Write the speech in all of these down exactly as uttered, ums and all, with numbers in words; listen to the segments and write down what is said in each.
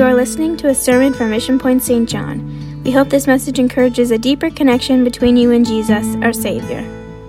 You are listening to a sermon from Mission Point Saint John. We hope this message encourages a deeper connection between you and Jesus, our Savior.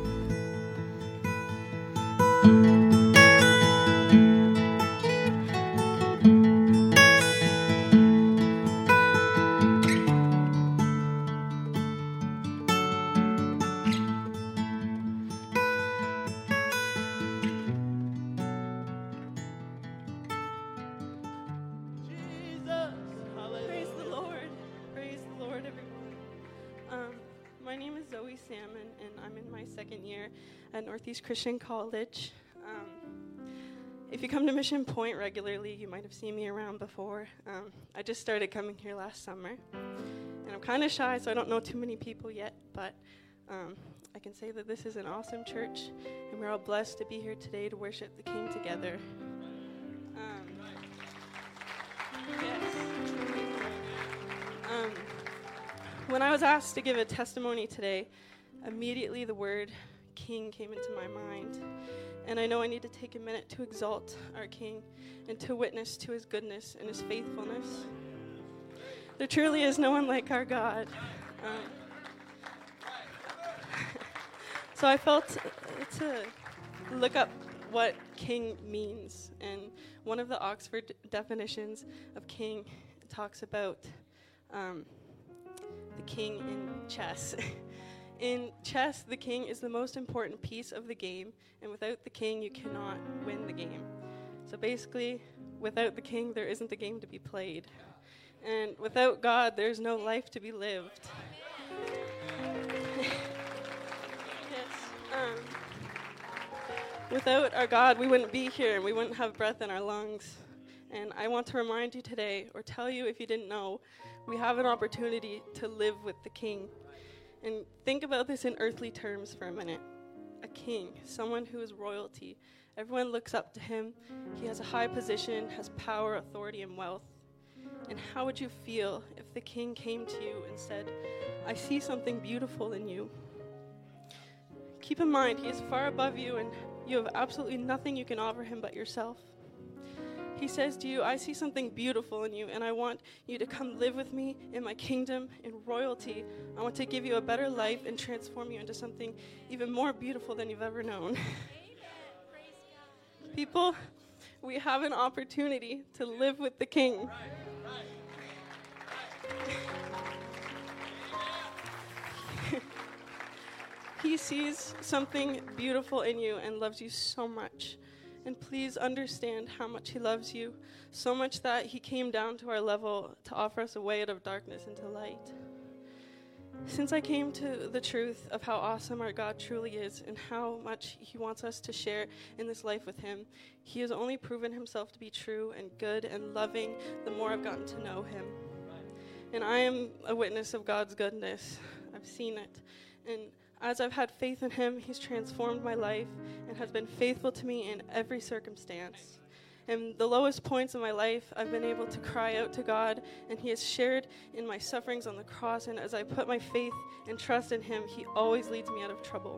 At Northeast Christian College. Um, if you come to Mission Point regularly, you might have seen me around before. Um, I just started coming here last summer, and I'm kind of shy, so I don't know too many people yet, but um, I can say that this is an awesome church, and we're all blessed to be here today to worship the King together. Um, yes. Um, when I was asked to give a testimony today, immediately the word King came into my mind, and I know I need to take a minute to exalt our King and to witness to his goodness and his faithfulness. There truly is no one like our God. Um, so I felt to look up what king means, and one of the Oxford definitions of king talks about um, the king in chess. In chess, the king is the most important piece of the game, and without the king, you cannot win the game. So basically, without the king, there isn't a game to be played. And without God, there's no life to be lived. Yes. Um, without our God, we wouldn't be here, and we wouldn't have breath in our lungs. And I want to remind you today, or tell you if you didn't know, we have an opportunity to live with the king. And think about this in earthly terms for a minute. A king, someone who is royalty. Everyone looks up to him. He has a high position, has power, authority, and wealth. And how would you feel if the king came to you and said, I see something beautiful in you? Keep in mind, he is far above you, and you have absolutely nothing you can offer him but yourself. He says to you, I see something beautiful in you, and I want you to come live with me in my kingdom, in royalty. I want to give you a better life and transform you into something even more beautiful than you've ever known. People, we have an opportunity to live with the King. He sees something beautiful in you and loves you so much. And please understand how much he loves you, so much that he came down to our level to offer us a way out of darkness into light. Since I came to the truth of how awesome our God truly is and how much he wants us to share in this life with him, he has only proven himself to be true and good and loving the more I've gotten to know him. And I am a witness of God's goodness. I've seen it. And as I've had faith in him, he's transformed my life and has been faithful to me in every circumstance. In the lowest points of my life, I've been able to cry out to God, and he has shared in my sufferings on the cross, and as I put my faith and trust in him, he always leads me out of trouble.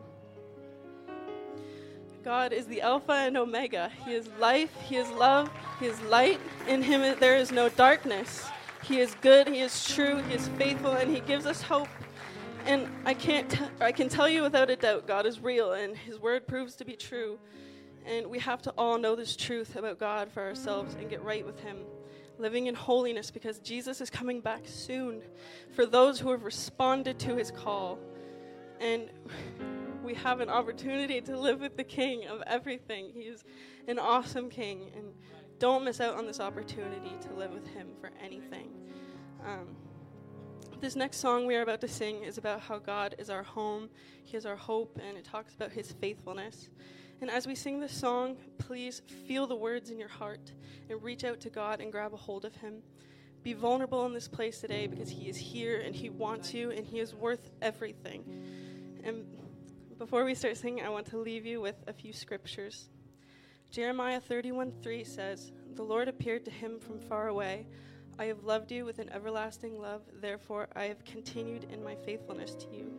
God is the Alpha and Omega. He is life, he is love, he is light. In him there is no darkness. He is good, he is true, he is faithful, and he gives us hope. And I can't t- I can tell you without a doubt, God is real, and his word proves to be true. And we have to all know this truth about God for ourselves and get right with him, living in holiness, because Jesus is coming back soon for those who have responded to his call. And we have an opportunity to live with the King of everything. He is an awesome King, and don't miss out on this opportunity to live with him for anything. Um, This next song we are about to sing is about how God is our home, he is our hope, and it talks about his faithfulness. And as we sing this song, please feel the words in your heart and reach out to God and grab a hold of him. Be vulnerable in this place today, because he is here and he wants you and he is worth everything. And before we start singing, I want to leave you with a few scriptures. Jeremiah thirty-one three says, "The Lord appeared to him from far away. I have loved you with an everlasting love, therefore I have continued in my faithfulness to you."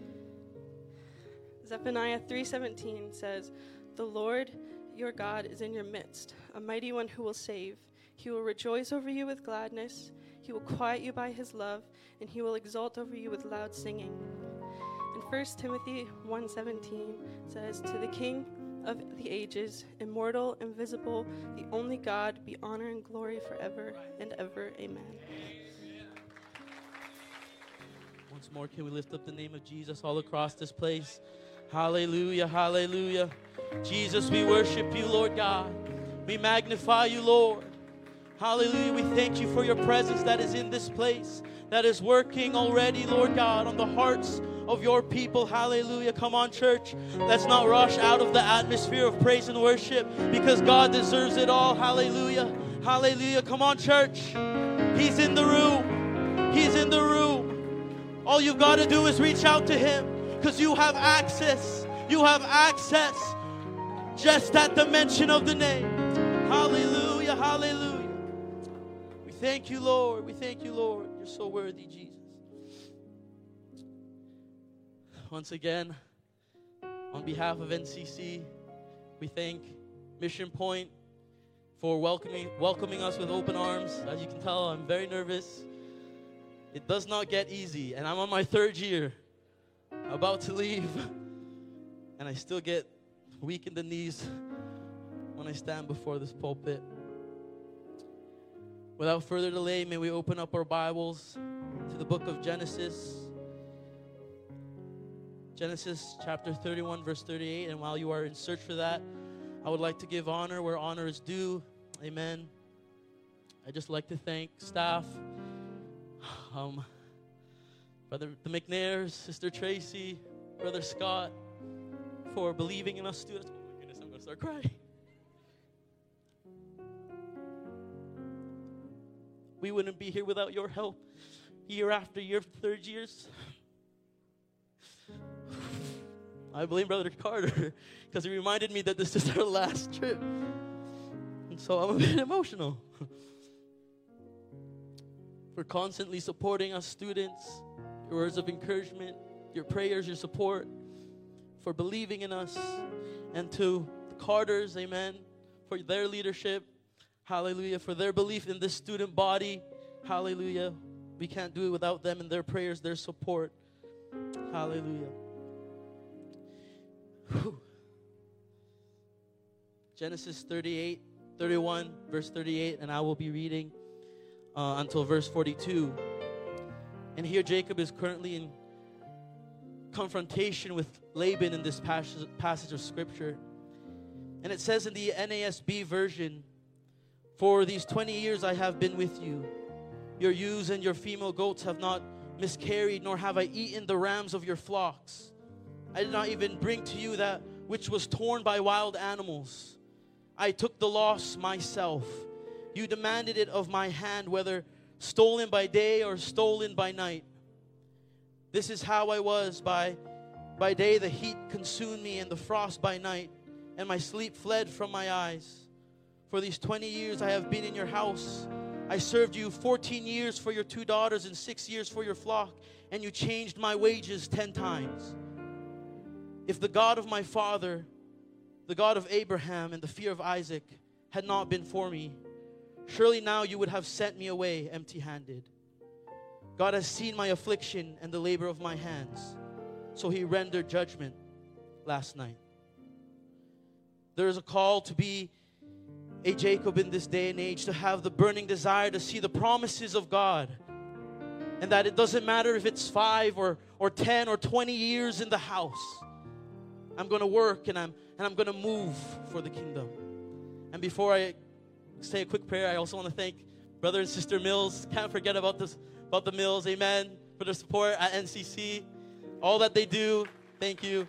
Zephaniah three seventeen says, "The Lord your God is in your midst, a mighty one who will save. He will rejoice over you with gladness. He will quiet you by his love, and he will exult over you with loud singing. And First Timothy one seventeen says, to the King of the ages, immortal, invisible, the only God, be honor and glory forever and ever. Amen. Once more, can we lift up the name of Jesus all across this place? Hallelujah, hallelujah. Jesus, we worship you, Lord God. We magnify you, Lord. Hallelujah. We thank you for your presence that is in this place, that is working already, Lord God, on the hearts of your people. Hallelujah. Come on, church. Let's not rush out of the atmosphere of praise and worship, because God deserves it all. Hallelujah. Hallelujah. Come on, church. He's in the room. He's in the room. All you've got to do is reach out to him, because you have access. You have access just at the mention of the name. Hallelujah. Hallelujah. We thank you, Lord. We thank you, Lord. You're so worthy, Jesus. Once again, on behalf of N C C, we thank Mission Point for welcoming welcoming us with open arms. As you can tell, I'm very nervous. It does not get easy, and I'm on my third year, about to leave, and I still get weak in the knees when I stand before this pulpit. Without further delay, may we open up our Bibles to the book of Genesis. Genesis chapter thirty-one, verse thirty-eight. And while you are in search for that, I would like to give honor where honor is due. Amen. I'd just like to thank staff, um, Brother the McNairs, Sister Tracy, Brother Scott, for believing in us students. Oh my goodness, I'm going to start crying. We wouldn't be here without your help year after year, third years. I blame Brother Carter because he reminded me that this is our last trip. And so I'm a bit emotional. For constantly supporting us students, your words of encouragement, your prayers, your support, for believing in us, and to the Carters, amen, for their leadership, hallelujah, for their belief in this student body, hallelujah. We can't do it without them and their prayers, their support, hallelujah. Whew. Genesis thirty-eight, thirty-one, verse thirty-eight, and I will be reading uh, until verse forty-two. And here Jacob is currently in confrontation with Laban in this passage, passage of Scripture. And it says in the N A S B version, for these twenty years I have been with you. Your ewes and your female goats have not miscarried, nor have I eaten the rams of your flocks. I did not even bring to you that which was torn by wild animals. I took the loss myself. You demanded it of my hand, whether stolen by day or stolen by night. This is how I was. By, by day the heat consumed me, and the frost by night, and my sleep fled from my eyes. For these twenty years I have been in your house. I served you fourteen years for your two daughters and six years for your flock, and you changed my wages ten times. If the God of my father, the God of Abraham and the fear of Isaac, had not been for me, surely now you would have sent me away empty-handed. God has seen my affliction and the labor of my hands, so he rendered judgment last night. There is a call to be a Jacob in this day and age, to have the burning desire to see the promises of God, and that it doesn't matter if it's five or, or ten or twenty years in the house. I'm going to work and I'm and I'm going to move for the kingdom. And before I say a quick prayer, I also want to thank Brother and Sister Mills. Can't forget about this about the Mills, amen, for their support at N C C, all that they do. Thank you.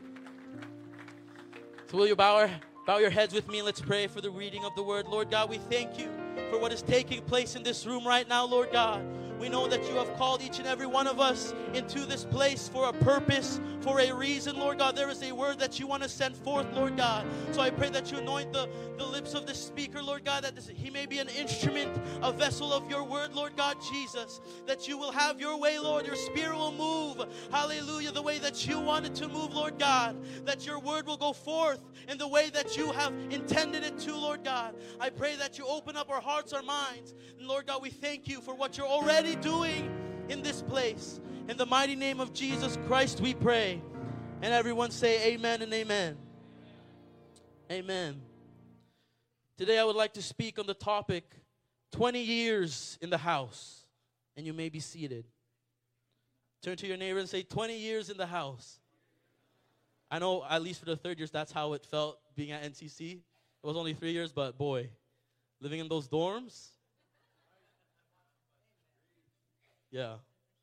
So will you bow our, bow your heads with me, and let's pray for the reading of the word. Lord God, we thank you for what is taking place in this room right now, Lord God. We know that you have called each and every one of us into this place for a purpose, for a reason, Lord God. There is a word that you want to send forth, Lord God. So I pray that you anoint the, the lips of the speaker, Lord God, that this, he may be an instrument, a vessel of your word, Lord God Jesus, that you will have your way, Lord. Your spirit will move, hallelujah, the way that you want it to move, Lord God, that your word will go forth in the way that you have intended it to, Lord God. I pray that you open up our hearts, our minds, and Lord God, we thank you for what you're already doing in this place. In the mighty name of Jesus Christ we pray. And everyone say amen and amen. Amen. Today I would like to speak on the topic, twenty years in the house. And you may be seated. Turn to your neighbor and say, twenty years in the house. I know, at least for the third years, that's how it felt being at N C C. It was only three years, but boy, living in those dorms. Yeah.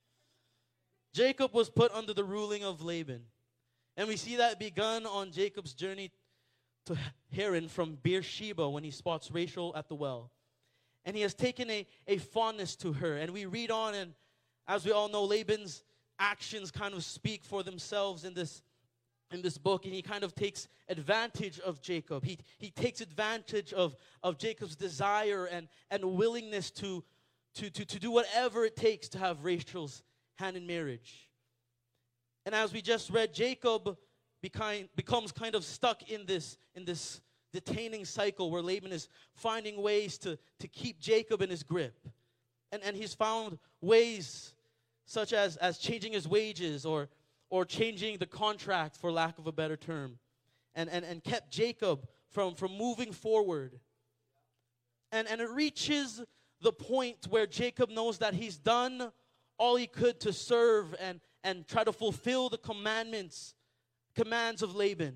Jacob was put under the ruling of Laban. And we see that begun on Jacob's journey to Haran from Beersheba when he spots Rachel at the well. And he has taken a, a fondness to her. And we read on, and as we all know, Laban's actions kind of speak for themselves in this in this book, and he kind of takes advantage of Jacob. He he takes advantage of, of Jacob's desire and, and willingness to, to, to, to do whatever it takes to have Rachel's hand in marriage. And as we just read, Jacob became, becomes kind of stuck in this, in this detaining cycle where Laban is finding ways to, to keep Jacob in his grip. And, and he's found ways such as, as changing his wages or or changing the contract, for lack of a better term, and, and, and kept Jacob from, from moving forward. And, and it reaches the point where Jacob knows that he's done all he could to serve and, and try to fulfill the commandments, commands of Laban.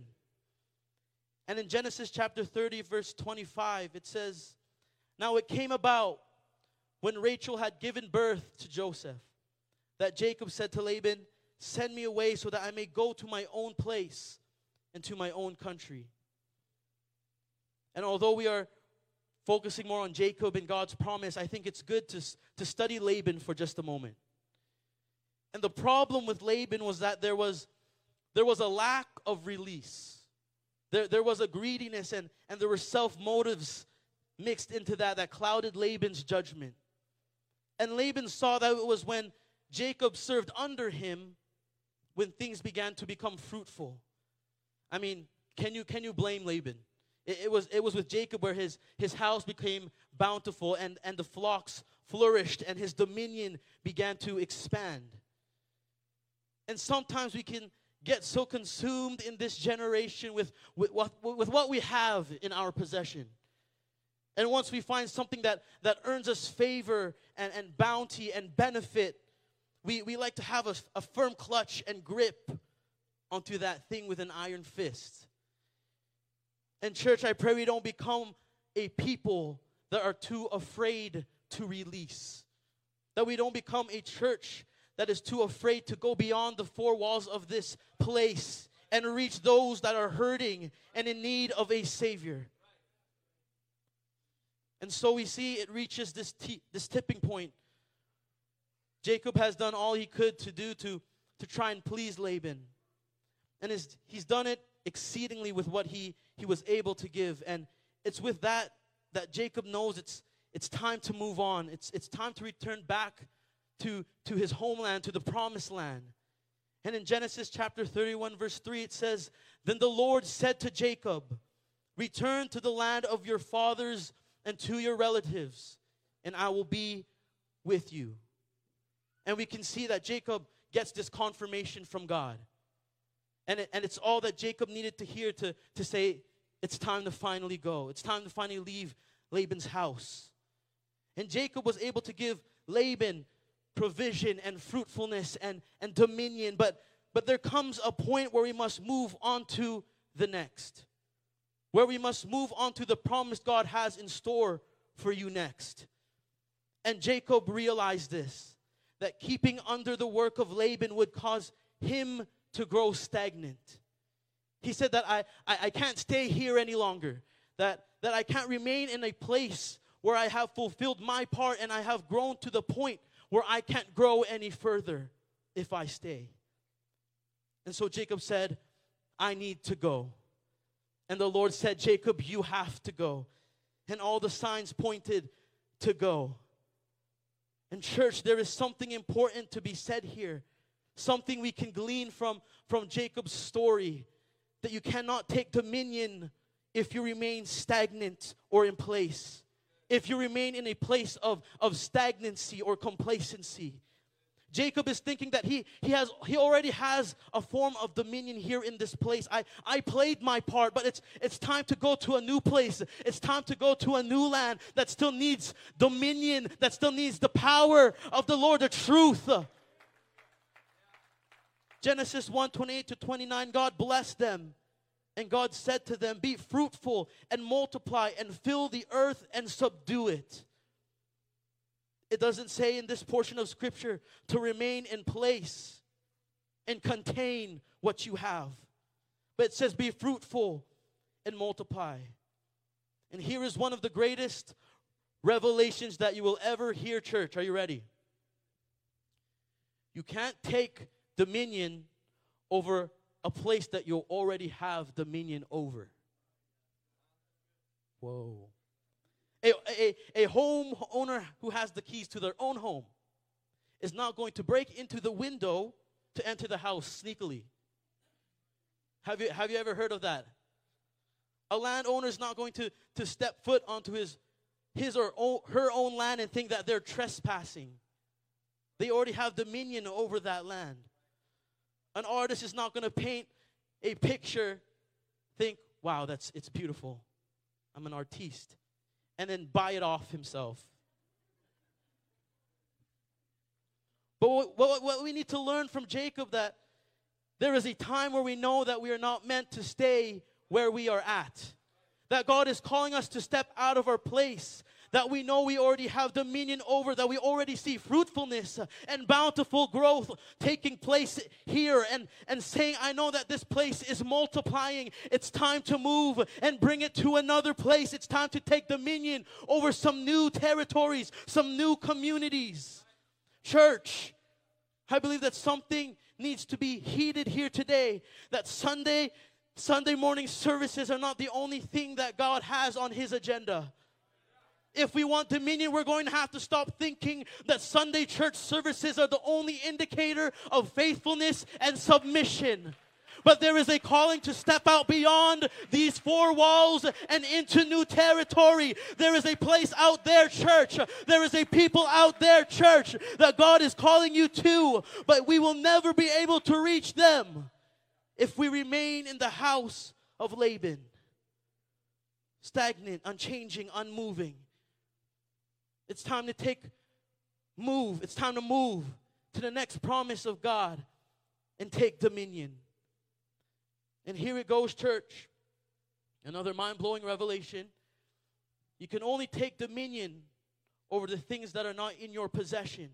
And in Genesis chapter thirty, verse twenty-five, it says, "Now it came about when Rachel had given birth to Joseph, that Jacob said to Laban, 'Send me away so that I may go to my own place and to my own country.'" And although we are focusing more on Jacob and God's promise, I think it's good to, to study Laban for just a moment. And the problem with Laban was that there was, there was a lack of release. There, there was a greediness and, and there were self-motives mixed into that that clouded Laban's judgment. And Laban saw that it was when Jacob served under him when things began to become fruitful. I mean, can you can you blame Laban? It, it was it was with Jacob where his, his house became bountiful and, and the flocks flourished and his dominion began to expand. And sometimes we can get so consumed in this generation with, with, with, with what we have in our possession. And once we find something that, that earns us favor and, and bounty and benefit, We, we like to have a, a firm clutch and grip onto that thing with an iron fist. And church, I pray we don't become a people that are too afraid to release. That we don't become a church that is too afraid to go beyond the four walls of this place and reach those that are hurting and in need of a Savior. And so we see it reaches this, t- this tipping point. Jacob has done all he could to do to, to try and please Laban. And his, he's done it exceedingly with what he, he was able to give. And it's with that that Jacob knows it's, it's time to move on. It's, it's time to return back to, to his homeland, to the promised land. And in Genesis chapter thirty-one, verse three, it says, "Then the Lord said to Jacob, 'Return to the land of your fathers and to your relatives, and I will be with you.'" And we can see that Jacob gets this confirmation from God. And, it, and it's all that Jacob needed to hear to, to say, it's time to finally go. It's time to finally leave Laban's house. And Jacob was able to give Laban provision and fruitfulness and, and dominion. But, but there comes a point where we must move on to the next. Where we must move on to the promise God has in store for you next. And Jacob realized this, that keeping under the work of Laban would cause him to grow stagnant. He said that I, I, I can't stay here any longer, that, that I can't remain in a place where I have fulfilled my part and I have grown to the point where I can't grow any further if I stay. And so Jacob said, I need to go. And the Lord said, Jacob, you have to go. And all the signs pointed to go. And church, there is something important to be said here. Something we can glean from, from Jacob's story. That you cannot take dominion if you remain stagnant or in place. If you remain in a place of, of stagnancy or complacency. Jacob is thinking that he, he has he already has a form of dominion here in this place. I, I played my part, but it's it's time to go to a new place. It's time to go to a new land that still needs dominion, that still needs the power of the Lord, the truth. Genesis one, twenty-eight to twenty-nine, God blessed them. And God said to them, be fruitful and multiply and fill the earth and subdue it. It doesn't say in this portion of Scripture to remain in place and contain what you have. But it says be fruitful and multiply. And here is one of the greatest revelations that you will ever hear, church. Are you ready? You can't take dominion over a place that you already have dominion over. Whoa. A, a, a home owner who has the keys to their own home is not going to break into the window to enter the house sneakily. Have you, have you ever heard of that? A landowner is not going to, to step foot onto his, his or own, her own land and think that they're trespassing. They already have dominion over that land. An artist is not going to paint a picture, think, wow, that's it's beautiful. I'm an artiste. And then buy it off himself. But what, what, what we need to learn from Jacob, that there is a time where we know that we are not meant to stay where we are at. That God is calling us to step out of our place. That we know we already have dominion over, that we already see fruitfulness and bountiful growth taking place here, and, and saying, I know that this place is multiplying. It's time to move and bring it to another place. It's time to take dominion over some new territories, some new communities. Church, I believe that something needs to be heeded here today, that Sunday, Sunday morning services are not the only thing that God has on His agenda. If we want dominion, we're going to have to stop thinking that Sunday church services are the only indicator of faithfulness and submission. But there is a calling to step out beyond these four walls and into new territory. There is a place out there, church. There is a people out there, church, that God is calling you to. But we will never be able to reach them if we remain in the house of Laban. Stagnant, unchanging, unmoving. It's time to take, move. It's time to move to the next promise of God and take dominion. And here it goes, church. Another mind-blowing revelation. You can only take dominion over the things that are not in your possession.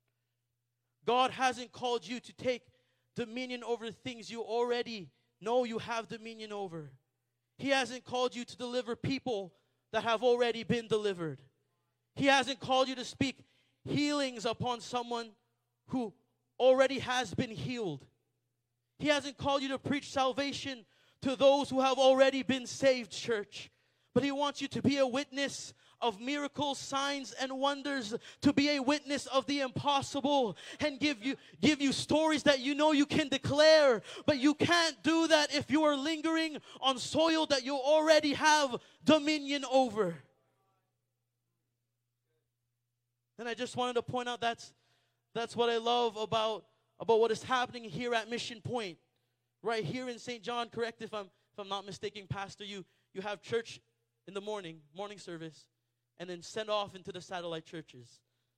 God hasn't called you to take dominion over the things you already know you have dominion over. He hasn't called you to deliver people that have already been delivered. He hasn't called you to speak healings upon someone who already has been healed. He hasn't called you to preach salvation to those who have already been saved, church. But He wants you to be a witness of miracles, signs, and wonders, to be a witness of the impossible, and give you, give you stories that you know you can declare. But you can't do that if you are lingering on soil that you already have dominion over. And I just wanted to point out that's that's what I love about, about what is happening here at Mission Point. Right here in Saint John, correct if I'm if I'm not mistaken, Pastor, you, you have church in the morning, morning service, and then send off into the satellite churches.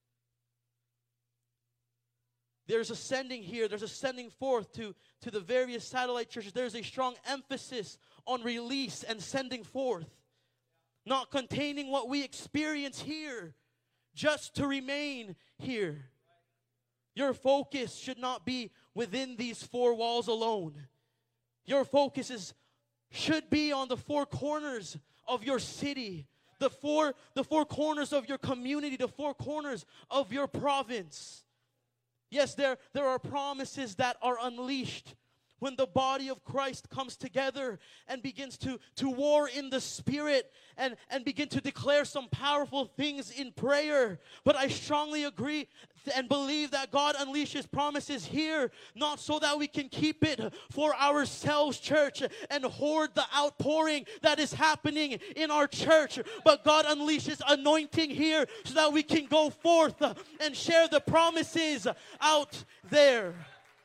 There's a sending here, there's a sending forth to, to the various satellite churches. There's a strong emphasis on release and sending forth. Not containing what we experience here, just to remain here. Your focus should not be within these four walls alone. Your focus is should be on the four corners of your city, the four, the four corners of your community, the four corners of your province. Yes, there, there are promises that are unleashed when the body of Christ comes together and begins to, to war in the Spirit and, and begin to declare some powerful things in prayer. But I strongly agree and believe that God unleashes promises here, not so that we can keep it for ourselves, church, and hoard the outpouring that is happening in our church. But God unleashes anointing here so that we can go forth and share the promises out there.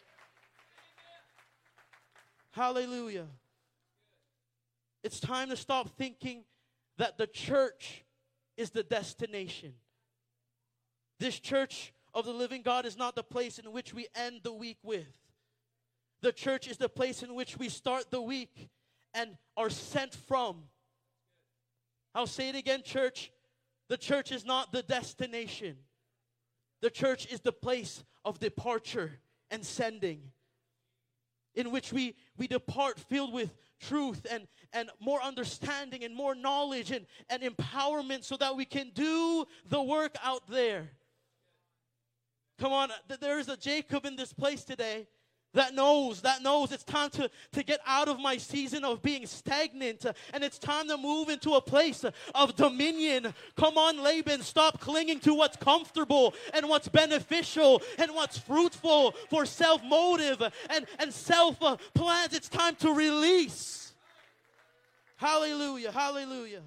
Hallelujah. It's time to stop thinking that the church is the destination. This church of the living God is not the place in which we end the week with. The church is the place in which we start the week and are sent from. I'll say it again, church. The church is not the destination. The church is the place of departure and sending, in which we, we depart filled with truth and, and more understanding and more knowledge and, and empowerment so that we can do the work out there. Come on, there is a Jacob in this place today that knows, that knows it's time to, to get out of my season of being stagnant, uh, and it's time to move into a place of dominion. Come on, Laban, stop clinging to what's comfortable and what's beneficial and what's fruitful for self-motive and, and self-plans. It's time to release. Hallelujah, hallelujah.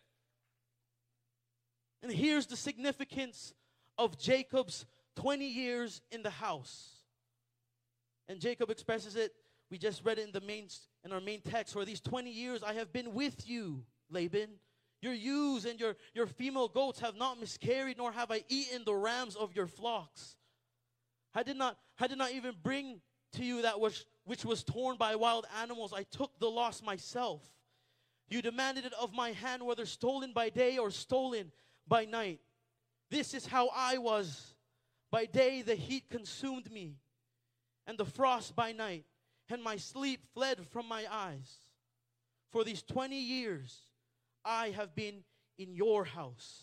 And here's the significance of Jacob's twenty years in the house. And Jacob expresses it. We just read it in the main in our main text. For these twenty years I have been with you, Laban. Your ewes and your, your female goats have not miscarried, nor have I eaten the rams of your flocks. I did not, I did not even bring to you that which, which was torn by wild animals. I took the loss myself. You demanded it of my hand, whether stolen by day or stolen by night. This is how I was. By day the heat consumed me, and the frost by night, and my sleep fled from my eyes. For these twenty years I have been in your house.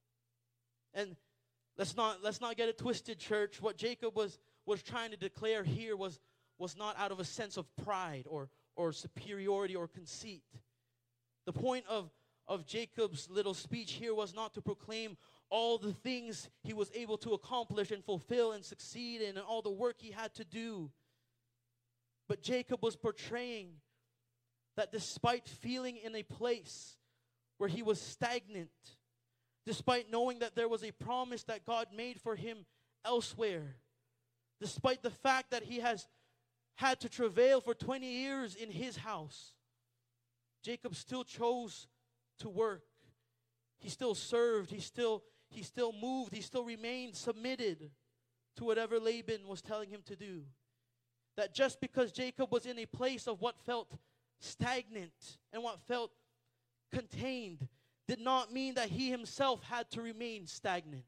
And let's not let's not get it twisted, church. What Jacob was was trying to declare here was was not out of a sense of pride or or superiority or conceit. The point of of Jacob's little speech here was not to proclaim all the things he was able to accomplish and fulfill and succeed in and all the work he had to do. But Jacob was portraying that despite feeling in a place where he was stagnant, despite knowing that there was a promise that God made for him elsewhere, despite the fact that he has had to travail for twenty years in his house, Jacob still chose to work. He still served. He still He still moved. He still remained submitted to whatever Laban was telling him to do. That just because Jacob was in a place of what felt stagnant and what felt contained did not mean that he himself had to remain stagnant.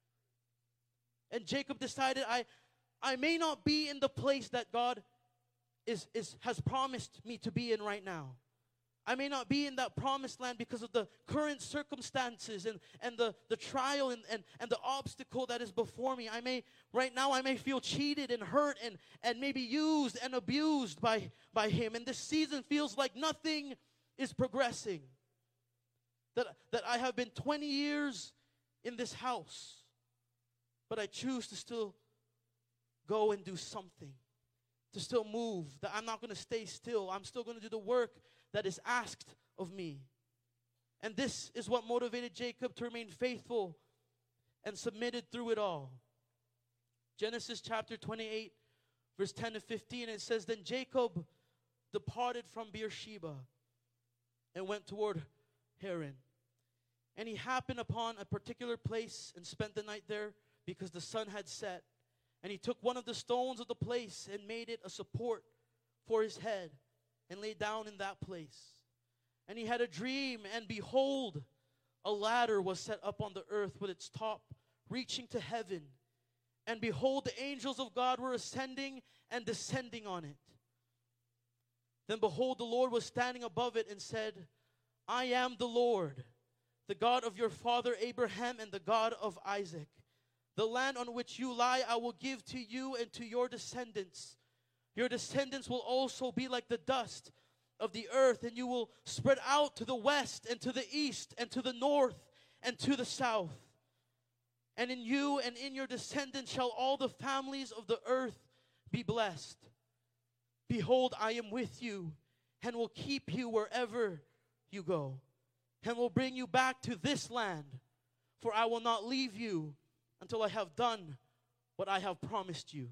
And Jacob decided, I, I may not be in the place that God is, is, has promised me to be in right now. I may not be in that promised land because of the current circumstances and, and the, the trial and, and, and the obstacle that is before me. I may, right now, I may feel cheated and hurt and, and maybe used and abused by, by him. And this season feels like nothing is progressing. That, that I have been twenty years in this house, but I choose to still go and do something, to still move, that I'm not going to stay still. I'm still going to do the work that is asked of me. And this is what motivated Jacob to remain faithful and submitted through it all. Genesis chapter twenty-eight, verse ten to fifteen, it says, Then Jacob departed from Beersheba and went toward Haran. And he happened upon a particular place and spent the night there because the sun had set. And he took one of the stones of the place and made it a support for his head and lay down in that place. And he had a dream, and behold, a ladder was set up on the earth with its top reaching to heaven. And behold, the angels of God were ascending and descending on it. Then behold, the Lord was standing above it and said, I am the Lord, the God of your father Abraham and the God of Isaac. The land on which you lie I will give to you and to your descendants. Your descendants will also be like the dust of the earth, and you will spread out to the west and to the east and to the north and to the south. And in you and in your descendants shall all the families of the earth be blessed. Behold, I am with you and will keep you wherever you go, and will bring you back to this land, for I will not leave you until I have done what I have promised you.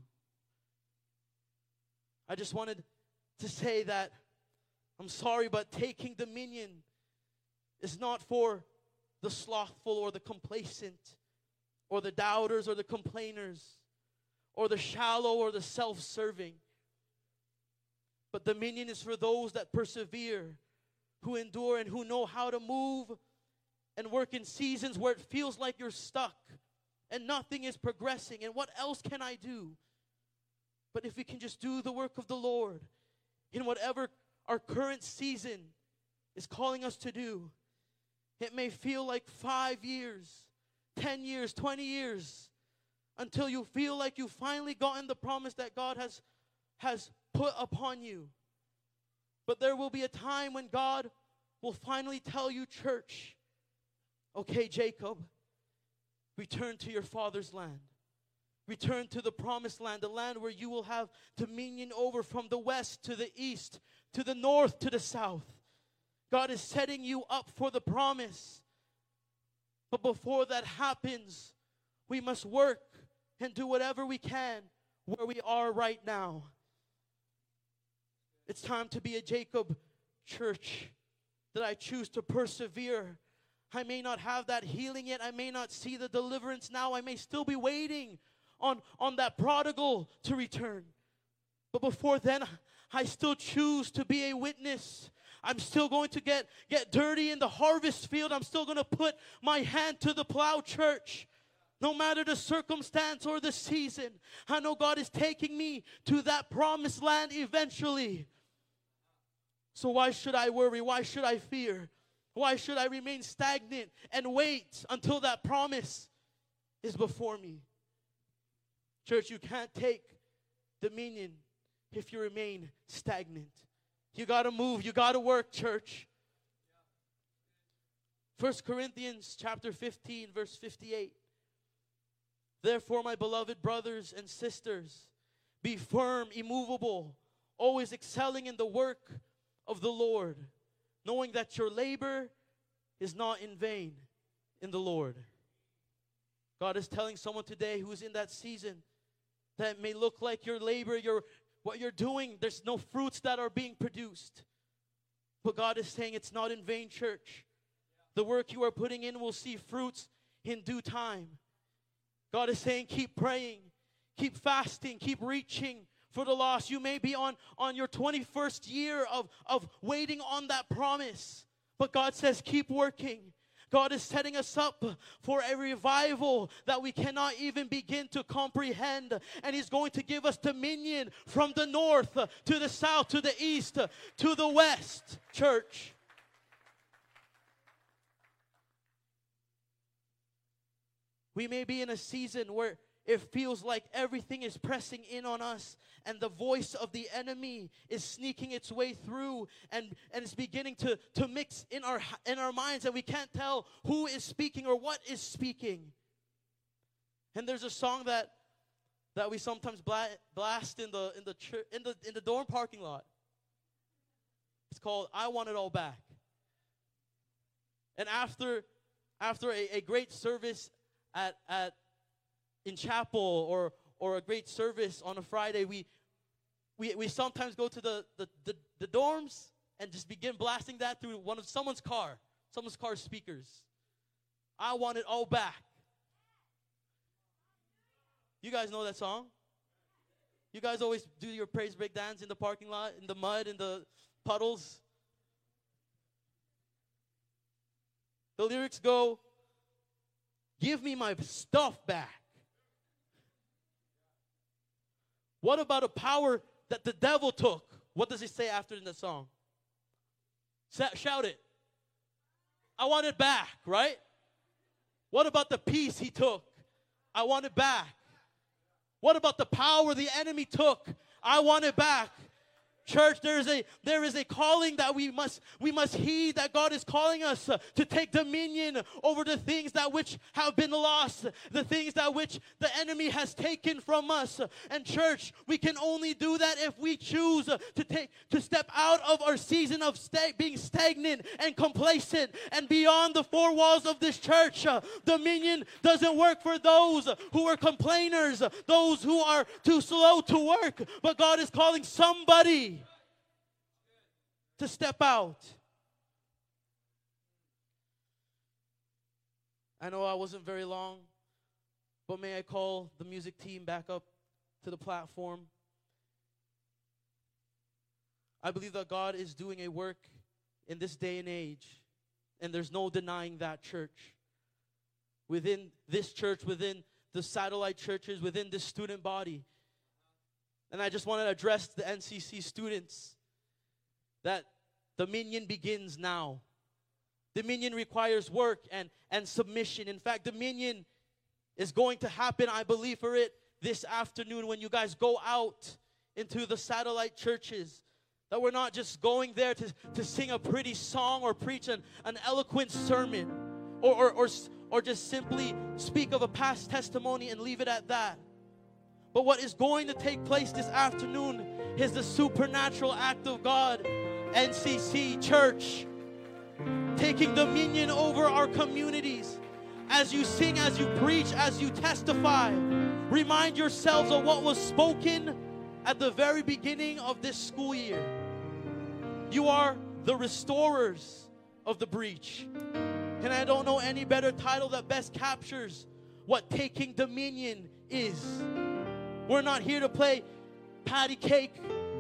I just wanted to say that I'm sorry, but taking dominion is not for the slothful or the complacent or the doubters or the complainers or the shallow or the self-serving. But dominion is for those that persevere, who endure, and who know how to move and work in seasons where it feels like you're stuck and nothing is progressing. And what else can I do? But if we can just do the work of the Lord in whatever our current season is calling us to do, it may feel like five years, ten years, twenty years, until you feel like you've finally gotten the promise that God has, has put upon you. But there will be a time when God will finally tell you, church, okay, Jacob, return to your father's land. Return to the promised land, the land where you will have dominion over, from the west to the east, to the north to the south. God is setting you up for the promise. But before that happens, we must work and do whatever we can where we are right now. It's time to be a Jacob church, that I choose to persevere. I may not have that healing yet. I may not see the deliverance now. I may still be waiting on, on that prodigal to return. But before then, I still choose to be a witness. I'm still going to get, get dirty in the harvest field. I'm still going to put my hand to the plow, church. No matter the circumstance or the season, I know God is taking me to that promised land eventually. So why should I worry? Why should I fear? Why should I remain stagnant and wait until that promise is before me? Church, you can't take dominion if you remain stagnant. You got to move. You got to work, church. First Corinthians chapter fifteen, verse fifty-eight. Therefore, my beloved brothers and sisters, be firm, immovable, always excelling in the work of the Lord, knowing that your labor is not in vain in the Lord. God is telling someone today who is in that season that may look like your labor, your what you're doing, there's no fruits that are being produced. But God is saying it's not in vain, church. The work you are putting in will see fruits in due time. God is saying keep praying, keep fasting, keep reaching for the lost. You may be on, on your twenty-first year of, of waiting on that promise. But God says keep working. God is setting us up for a revival that we cannot even begin to comprehend. And He's going to give us dominion from the north to the south, to the east, to the west, church. We may be in a season where it feels like everything is pressing in on us, and the voice of the enemy is sneaking its way through, and, and it's beginning to, to mix in our in our minds, and we can't tell who is speaking or what is speaking. And there's a song that that we sometimes bla- blast in the in the church, in the in the dorm parking lot. It's called "I Want It All Back." And after after a, a great service at at in chapel or or a great service on a Friday, we we we sometimes go to the, the, the, the dorms and just begin blasting that through one of someone's car, someone's car speakers. I want it all back. You guys know that song? You guys always do your praise break dance in the parking lot, in the mud, in the puddles. The lyrics go, "Give me my stuff back." What about a power that the devil took? What does it say after in the song? Sa- shout it. I want it back, right? What about the peace he took? I want it back. What about the power the enemy took? I want it back. Church, there is a there is a calling that we must we must heed, that God is calling us uh, to take dominion over the things that which have been lost, the things that which the enemy has taken from us. And church, we can only do that if we choose uh, to take to step out of our season of sta- being stagnant and complacent and beyond the four walls of this church. Uh, dominion doesn't work for those who are complainers, those who are too slow to work, but God is calling somebody to step out. I know I wasn't very long, but may I call the music team back up to the platform? I believe that God is doing a work in this day and age, and there's no denying that, church. Within this church, within the satellite churches, within this student body. And I just want to address the N C C students that dominion begins now. Dominion requires work and, and submission. In fact, dominion is going to happen, I believe, for it this afternoon when you guys go out into the satellite churches. That we're not just going there to, to sing a pretty song or preach an, an eloquent sermon or, or, or, or just simply speak of a past testimony and leave it at that. But what is going to take place this afternoon is the supernatural act of God. N C C Church taking dominion over our communities. As you sing, as you preach, as you testify, remind yourselves of what was spoken at the very beginning of this school year. You are the restorers of the breach. And I don't know any better title that best captures what taking dominion is. We're not here to play patty cake.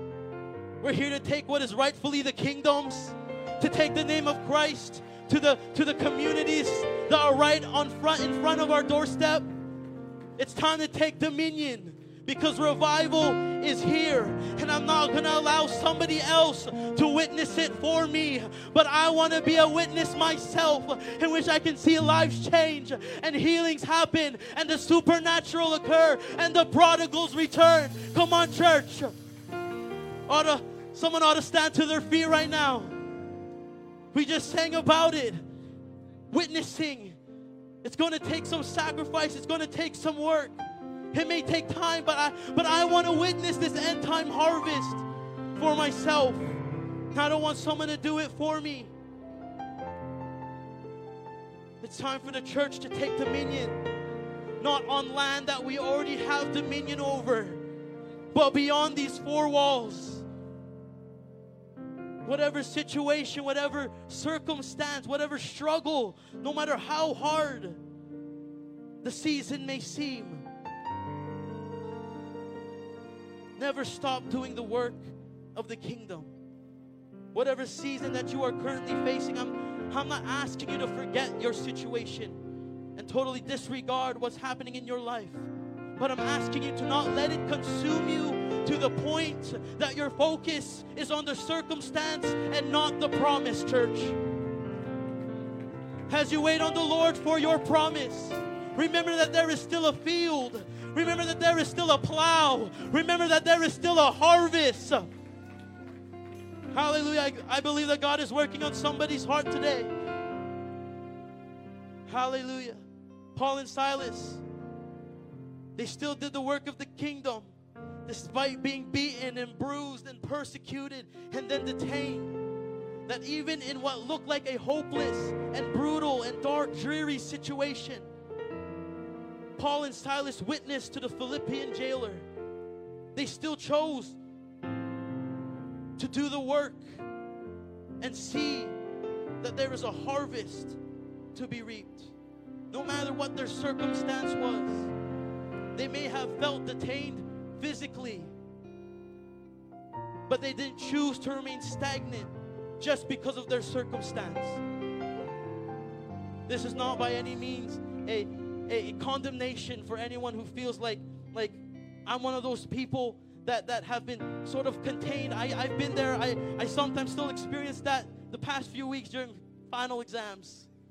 We're here to take what is rightfully the kingdom's, to take the name of Christ to the to the communities that are right on front in front of our doorstep. It's time to take dominion because revival is here, and I'm not going to allow somebody else to witness it for me, but I want to be a witness myself in which I can see lives change and healings happen and the supernatural occur and the prodigals return. Come on, church. Ought to, someone ought to stand to their feet right now. We just sang about it. Witnessing. It's going to take some sacrifice. It's going to take some work. It may take time, but I but I want to witness this end time harvest for myself. I don't want someone to do it for me. It's time for the church to take dominion. Not on land that we already have dominion over, but beyond these four walls. Whatever situation, whatever circumstance, whatever struggle, no matter how hard the season may seem, never stop doing the work of the kingdom. Whatever season that you are currently facing, I'm, I'm not asking you to forget your situation and totally disregard what's happening in your life. But I'm asking you to not let it consume you to the point that your focus is on the circumstance and not the promise, church. As you wait on the Lord for your promise, remember that there is still a field. Remember that there is still a plow. Remember that there is still a harvest. Hallelujah. I, I believe that God is working on somebody's heart today. Hallelujah. Paul and Silas, they still did the work of the kingdom despite being beaten and bruised and persecuted and then detained. That even in what looked like a hopeless and brutal and dark, dreary situation, Paul and Silas witnessed to the Philippian jailer. They still chose to do the work and see that there is a harvest to be reaped. No matter what their circumstance was, they may have felt detained physically, but they didn't choose to remain stagnant just because of their circumstance. This is not by any means a A condemnation for anyone who feels like like I'm one of those people that, that have been sort of contained. I, I've been there. I, I sometimes still experience that the past few weeks during final exams.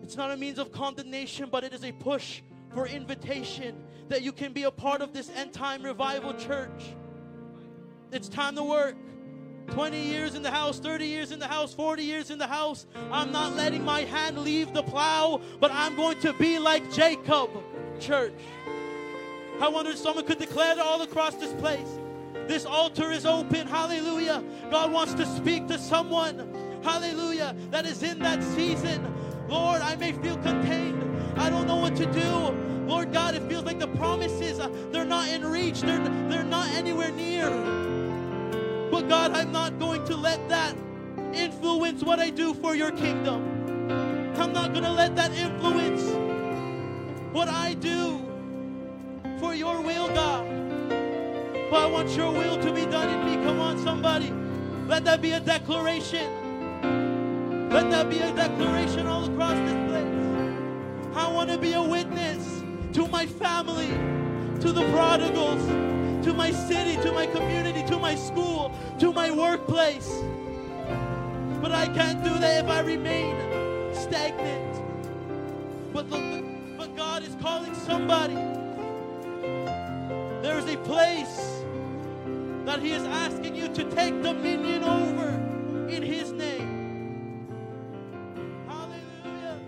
It's not a means of condemnation, but it is a push for invitation that you can be a part of this end time revival church. It's time to work. twenty years in the house, thirty years in the house, forty years in the house. I'm not letting my hand leave the plow, but I'm going to be like Jacob, church. I wonder if someone could declare that all across this place. This altar is open. Hallelujah. God wants to speak to someone. Hallelujah. That is in that season. Lord, I may feel contained. I don't know what to do. Lord God, it feels like the promises, uh, they're not in reach. They're, they're not anywhere near. But God, I'm not going to let that influence what I do for your kingdom. I'm not going to let that influence what I do for your will, God. But I want your will to be done in me. Come on, somebody. Let that be a declaration. Let that be a declaration all across this place. I want to be a witness to my family, to the prodigals, to my city, to my community, to my school, to my workplace. But I can't do that if I remain stagnant. But, the, but God is calling somebody. There is a place that He is asking you to take dominion over in His name. Hallelujah.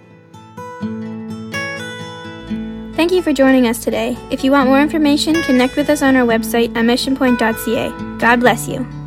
Thank you for joining us today. If you want more information, connect with us on our website at mission point dot c a. God bless you.